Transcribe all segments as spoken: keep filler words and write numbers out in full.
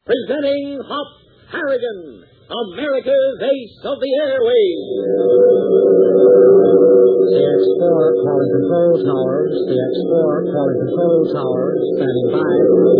presenting Hop Harrigan, America's Ace of the Airways. C X four calling control towers. C X four calling control towers. Standing by.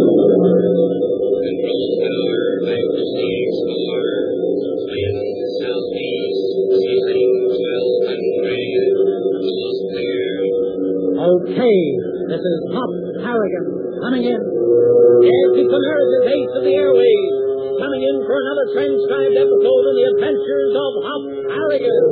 Control tower, back to C X four. Wind southeast, descending twelve hundred. All clear. Okay, this is Hop Harrigan coming in. Yes, it's America's Ace of the Airways, coming in for another transcribed episode of the adventures of Hop Harrigan.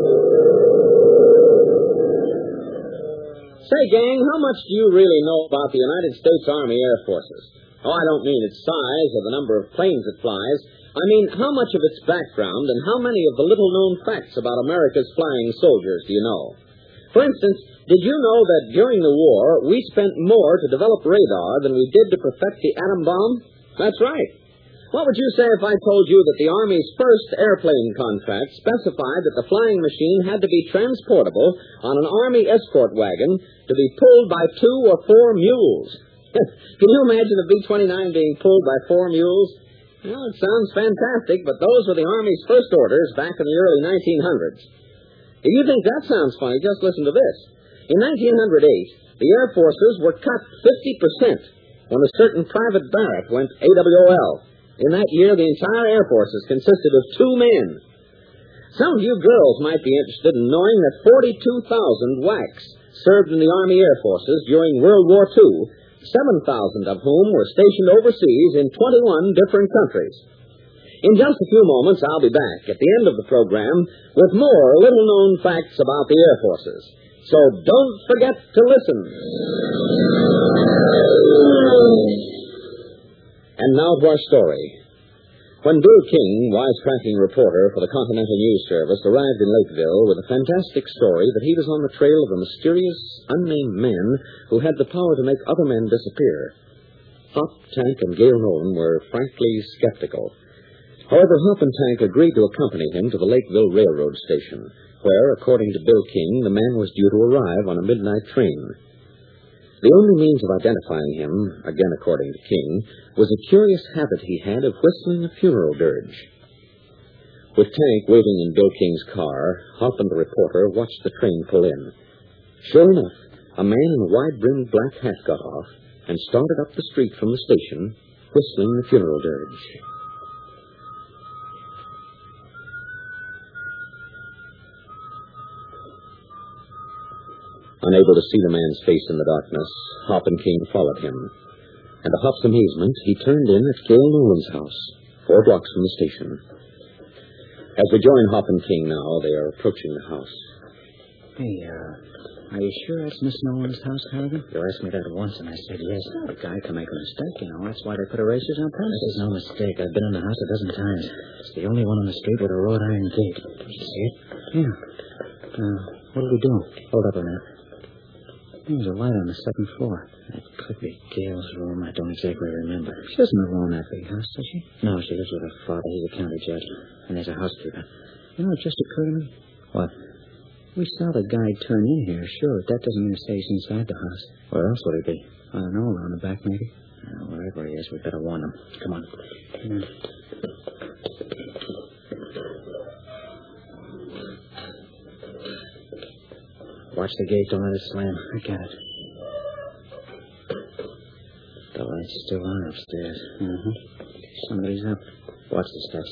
Say, gang, how much do you really know about the United States Army Air Forces? Oh, I don't mean its size or the number of planes it flies. I mean, how much of its background and how many of the little-known facts about America's flying soldiers do you know? For instance, did you know that during the war, we spent more to develop radar than we did to perfect the atom bomb? That's right. What would you say if I told you that the Army's first airplane contract specified that the flying machine had to be transportable on an Army escort wagon to be pulled by two or four mules? Can you imagine a B twenty-nine being pulled by four mules? Well, it sounds fantastic, but those were the Army's first orders back in the early nineteen hundreds. If you think that sounds funny, just listen to this. In nineteen oh eight, the Air Forces were cut fifty percent when a certain Private Barrett went A W O L. In that year, the entire Air Forces consisted of two men. Some of you girls might be interested in knowing that forty-two thousand W A Cs served in the Army Air Forces during World War Two, seven thousand of whom were stationed overseas in twenty-one different countries. In just a few moments, I'll be back at the end of the program with more little-known facts about the Air Forces. So don't forget to listen. And now to our story. When Bill King, wisecracking reporter for the Continental News Service, arrived in Lakeville with a fantastic story that he was on the trail of a mysterious, unnamed man who had the power to make other men disappear, Hop, Tank, and Gail Nolan were frankly skeptical. However, Hop and Tank agreed to accompany him to the Lakeville Railroad Station, where, according to Bill King, the man was due to arrive on a midnight train. The only means of identifying him, again according to King, was a curious habit he had of whistling a funeral dirge. With Tank waiting in Bill King's car, Hop and the reporter watched the train pull in. Sure enough, a man in a wide-brimmed black hat got off and started up the street from the station, whistling the funeral dirge. Unable to see the man's face in the darkness, Hop and King followed him. And to Hop's amazement, he turned in at Gail Nolan's house, four blocks from the station. As we join Hop and King now, they are approaching the house. Hey, uh, are you sure that's Miss Nolan's house, Harrigan? You asked me that once, and I said yes. A guy can make a mistake, you know. That's why they put erasers on premises. There's no mistake. I've been in the house a dozen times. It's the only one on the street with a wrought iron gate. Did you see it? Yeah. Uh, what are we doing? Hold up a minute. There's a light on the second floor. That could be Gail's room. I don't exactly remember. She doesn't live in that big house, does she? No, she lives with her father. He's a county judge. And there's a housekeeper. You know, it just occurred to me. What? We saw the guy turn in here, sure. That doesn't mean to say he's inside the house. Where else would he be? I don't know, around the back, maybe? Uh, wherever he is, we better warn him. Come on. Come on. Watch the gate, don't let it slam. I got it. The light's still on upstairs. Uh-huh. Somebody's up. Watch the steps.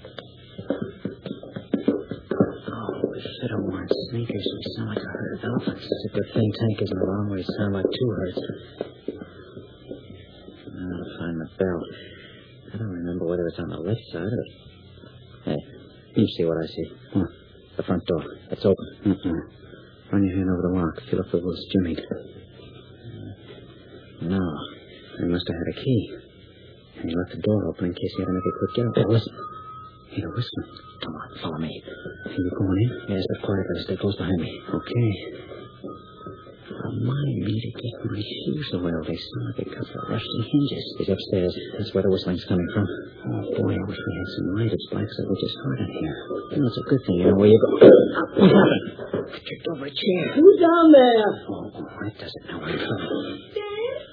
Oh, shit, I want sneakers. We sound like a herd of elephants. It's a good thing Tank isn't along where we sound like two herds. Now to find the bell. I don't remember whether it's on the left side or... Hey, you see what I see. Huh. The front door. It's open. Mm-hmm. Run your hand over the lock. Feel if it was Jimmy. No. He must have had a key. And he left the door open in case he had to make a quick get out. Hey, listen. Hear a whistling. Come on, follow me. Are you going in? Yes, but quietly. Stay close behind me. Okay. Remind me to get my shoes oiled. They sound like they cut the rusty hinges. He's upstairs. That's where the whistling's coming from. Oh, boy, I wish we had some light. It's black, so we're just hard in here. You know, it's a good thing you know where you go. What happened? I tripped over a chair. Who's down there? Oh, that doesn't know where I'm from. Dad, what was that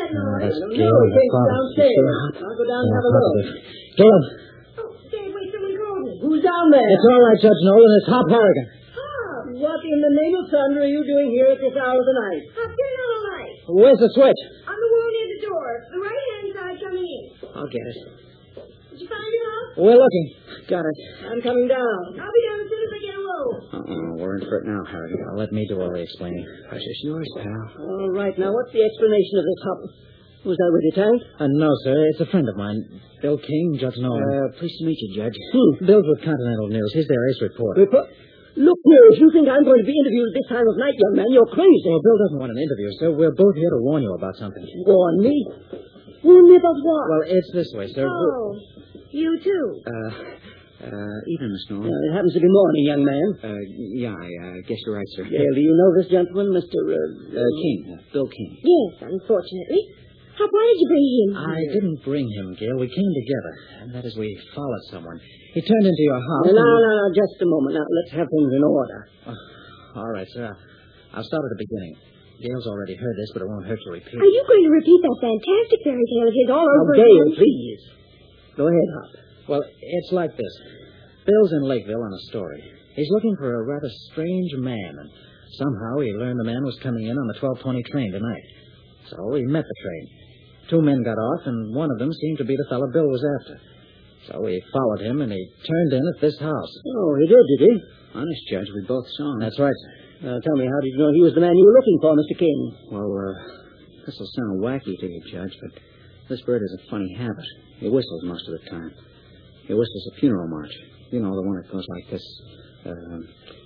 Oh, that's No, Gail. no, The it's father. downstairs. Sure hot. I'll go down and Yeah, have a look. positive. Gail, Oh, Dave, wait, someone called me. Who's down there? it's all right, Judge Nolan. It's Hop Harrigan. Hop. What in the name of thunder are you doing here at this hour of the night? Hop, turn on the light. Where's the switch? On the wall near the door. The right-hand side coming in. I'll get it. Did you find it, Hop? We're looking. Got it. I'm coming down. I'll be down as soon as I get a roll. Uh-uh, we're in for it now, Harrigan. I'll let me do all the explaining. Pressure's yours, pal. All right, now what's the explanation of this, Hop? Was that with you, Tank? Uh, no, sir. It's a friend of mine. Bill King, Judge Nolan. Uh, pleased to meet you, Judge. Hmm. Bill's with Continental News. He's their ace reporter. Report. Look here, if you think I'm going to be interviewed at this time of night, young man, you're crazy. Well, Bill doesn't want an interview, sir. We're both here to warn you about something. Warn me? Warn me about what? Well, it's this way, sir. Oh, you too. Uh, uh, evening, Miss Nolan. Uh, it happens to be morning, young man. Uh, yeah, I uh, guess you're right, sir. Gail, do you know this gentleman, Mister Uh, Uh, King. Uh, Bill King. Yes, unfortunately. Hop, why did you bring him I here? didn't bring him, Gail. We came together. And that is, we followed someone. He turned into your house. No, no, and- no, no, just a moment. Now, let's have things in order. Oh, all right, sir. I'll start at the beginning. Gail's already heard this, but it won't hurt to repeat. Are you going to repeat that fantastic fairy tale of his all Now, over Gail, again? please. Go ahead, Hop. Well, it's like this. Bill's in Lakeville on a story. He's looking for a rather strange man, and somehow he learned the man was coming in on the twelve twenty train tonight. So he met the train. Two men got off, and one of them seemed to be the fellow Bill was after. So he followed him, and he turned in at this house. Oh, he did, did he? Honest, Judge, we both saw him. That's right, sir. Uh, tell me, how did you know he was the man you were looking for, Mister King? Well, uh, this'll sound wacky to you, Judge, but this bird has a funny habit. He whistles most of the time. He whistles a funeral march. You know, the one that goes like this. Um...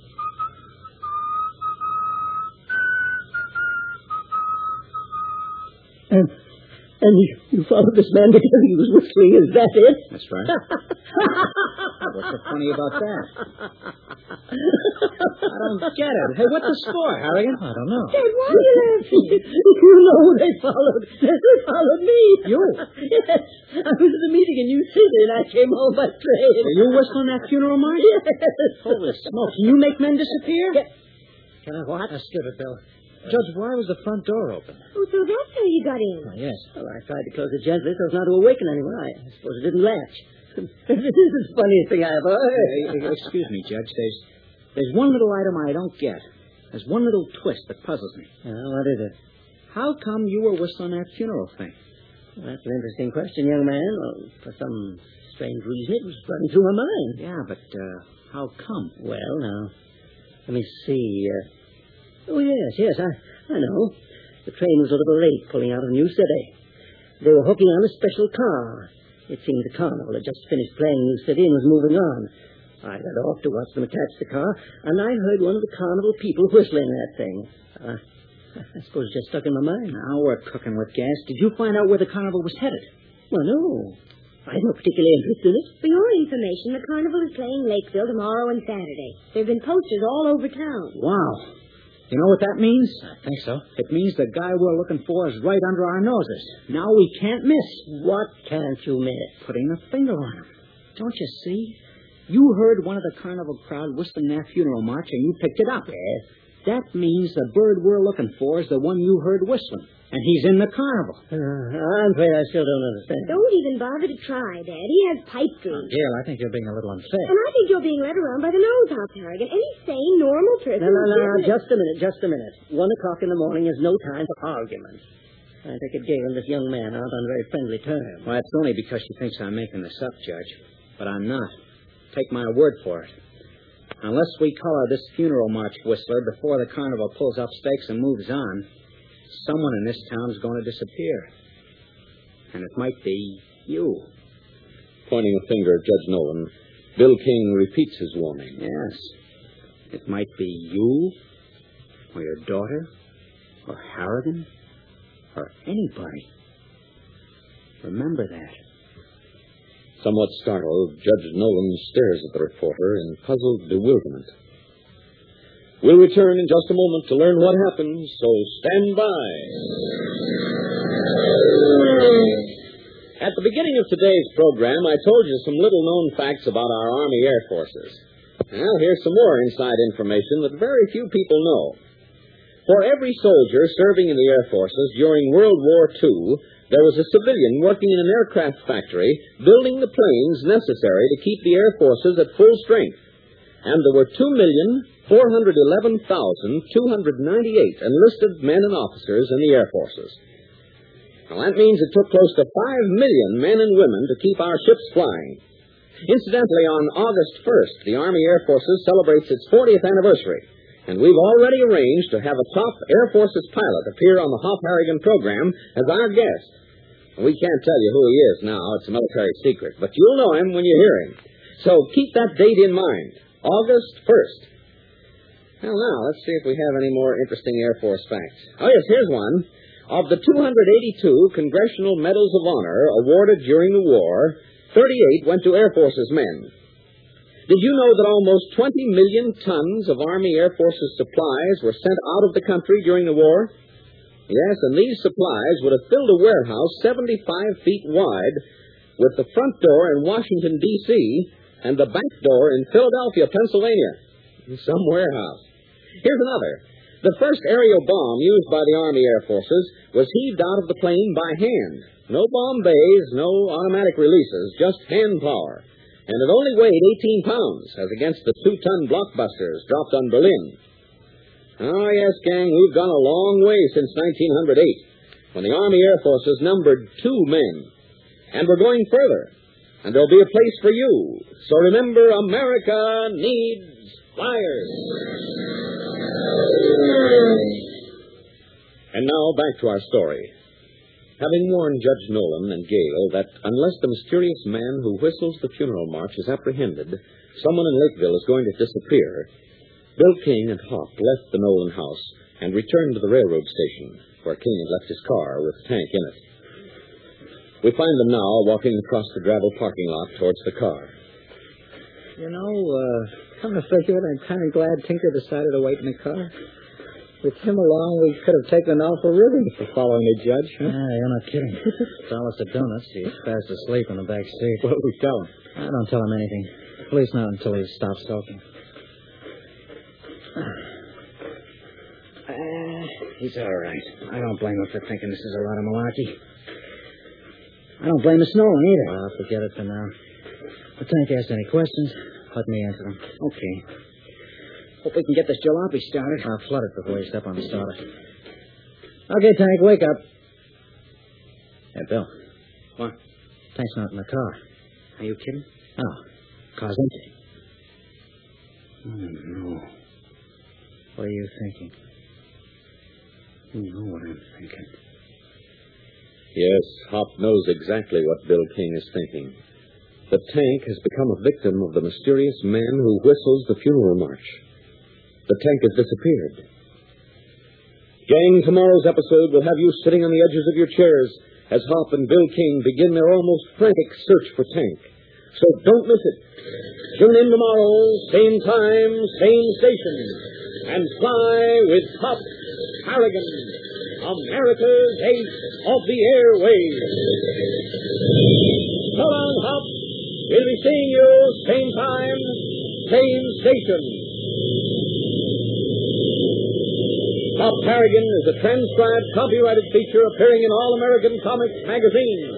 And, and you, you followed this man because he was whistling. Is that it? That's right. What's so funny about that? I don't get it. Hey, what's the score, Harrigan? I don't know. Dad, why are you laughing? You know they followed. They followed me. You? Yes. I was at the meeting in New City, and I came home by train. Are you whistling that funeral march? Yes. Holy smoke. Can you make men disappear? Yes. Can I what? Now, skip it, Bill. Judge, why was the front door open? Oh, so that's how you got in. Oh, yes. Well, I tried to close it gently so as not to awaken anyone. I suppose it didn't latch. This is the funniest thing I ever heard. Hey, excuse me, Judge. There's, there's one little item I don't get. There's one little twist that puzzles me. Uh, what is it? How come you were whistling that funeral thing? Well, that's an interesting question, young man. Well, for some strange reason, it was running through my mind. Yeah, but uh, how come? Well, now, let me see. Uh, oh, yes, yes, I, I know. The train was a little late pulling out of New City. They were hooking on a special car. It seemed the carnival had just finished playing New City and was moving on. I got off to watch them attach the car, and I heard one of the carnival people whistling that thing. Uh, I suppose it just stuck in my mind. Now we're cooking with gas. Did you find out where the carnival was headed? Well, no. I had no particular interest in it. For your information, the carnival is playing Lakeville tomorrow and Saturday. There have been posters all over town. Wow. You know what that means? I think so. It means the guy we're looking for is right under our noses. Now we can't miss. What can't you miss? Putting a finger on him. Don't you see? You heard one of the carnival crowd whistling that funeral march, and you picked it up. Yes. That means the bird we're looking for is the one you heard whistling. And he's in the carnival. Uh, I'm afraid I still don't understand. Don't even bother to try, Dad. He has pipe dreams. Gail, I think you're being a little unfair. And I think you're being led around by the nose, Hop Harrigan. Any sane, normal person... No, no, no, would no, just a minute, just a minute. One o'clock in the morning is no time for argument. I take it Gail and this young man aren't on very friendly terms. Well, that's only because she thinks I'm making this up, Judge. But I'm not. Take my word for it. Unless we collar this funeral march whistler before the carnival pulls up stakes and moves on, someone in this town is going to disappear. And it might be you. Pointing a finger at Judge Nolan, Bill King repeats his warning. Yes. It might be you, or your daughter, or Harrigan, or anybody. Remember that. Somewhat startled, Judge Nolan stares at the reporter in puzzled bewilderment. We'll return in just a moment to learn what happens, so stand by. At the beginning of today's program, I told you some little-known facts about our Army Air Forces. Now, here's some more inside information that very few people know. For every soldier serving in the Air Forces during World War Two, there was a civilian working in an aircraft factory building the planes necessary to keep the Air Forces at full strength. And there were two million four hundred eleven thousand two hundred ninety-eight enlisted men and officers in the Air Forces. Now, that means it took close to five million men and women to keep our ships flying. Incidentally, on August first, the Army Air Forces celebrates its fortieth anniversary, and we've already arranged to have a top Air Forces pilot appear on the Hop Harrigan program as our guest. We can't tell you who he is now. It's a military secret, but you'll know him when you hear him. So keep that date in mind, August first. Well, now, let's see if we have any more interesting Air Force facts. Oh, yes, here's one. Of the two hundred eighty-two Congressional Medals of Honor awarded during the war, thirty-eight went to Air Forces men. Did you know that almost twenty million tons of Army Air Forces supplies were sent out of the country during the war? Yes, and these supplies would have filled a warehouse seventy-five feet wide, with the front door in Washington, D C, and the back door in Philadelphia, Pennsylvania. Some warehouse. Here's another. The first aerial bomb used by the Army Air Forces was heaved out of the plane by hand. No bomb bays, no automatic releases, just hand power. And it only weighed eighteen pounds, as against the two-ton blockbusters dropped on Berlin. Oh, yes, gang, we've gone a long way since nineteen oh eight, when the Army Air Forces numbered two men. And we're going further, and there'll be a place for you. So remember, America needs flyers. And now, back to our story. Having warned Judge Nolan and Gale that unless the mysterious man who whistles the funeral march is apprehended, someone in Lakeville is going to disappear, Bill King and Hop left the Nolan house and returned to the railroad station, where King had left his car with the tank in it. We find them now walking across the gravel parking lot towards the car. You know, uh, come to figure it, I'm kind of glad Tinker decided to wait in the car. With him along, we could have taken an awful ribbon for following the judge, huh? Yeah, you're not kidding. Tell us the donuts. He's fast asleep in the back seat. What did we tell him? I don't tell him anything. At least not until he stops talking. Uh, he's all right. I don't blame him for thinking this is a lot of malarkey. I don't blame Miss Nolan either. Well, forget it for now. If Tank asks any questions, let me answer them. Okay. Hope we can get this jalopy started. I'll flood it before you step on the starter. Okay, Tank, wake up. Hey, Bill. What? Tank's not in the car. Are you kidding? No. Car's empty. Oh, no. What are you thinking? You know what I'm thinking. Yes, Hop knows exactly what Bill King is thinking. The tank has become a victim of the mysterious man who whistles the funeral march. The tank has disappeared. Gang, tomorrow's episode will have you sitting on the edges of your chairs as Hop and Bill King begin their almost frantic search for Tank. So don't miss it. Tune in tomorrow, same time, same station, and fly with Hop Harrigan, America's ace of the airwaves. So long, Hop. We'll be seeing you same time, same station. Hop Harrigan is a transcribed, copyrighted feature appearing in All American Comics magazine.